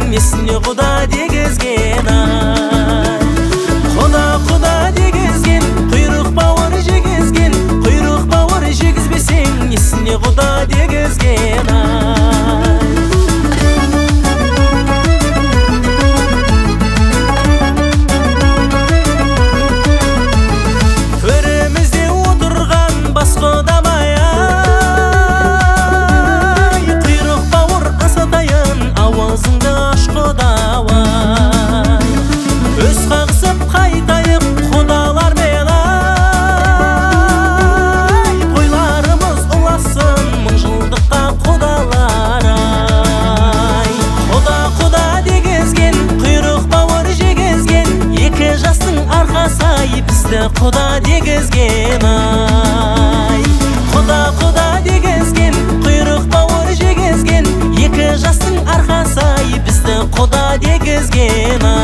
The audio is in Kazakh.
есіне құда дегізген ай. Құда дегізген, құйрық бауыр жегізген, құйрық бауыр жегізбесең есіне құда дегізген ай. Төрімізде отырған бас құдамай ай, құйрық бауыр асатайын ауызыңды аш құдавай. Өз қағысып қайтайық құдалармен ай, тойларымыз ұласын мың жылдыққа құдалар ай. Құда дегізген, құйрық бауыр жегізген, екі жастың арқасы ай, бізді құда дегізген ай. Құда дегізген, құйрық бауыр жегізген, екі жастың арқасы ай, бізді құда дегізген ай.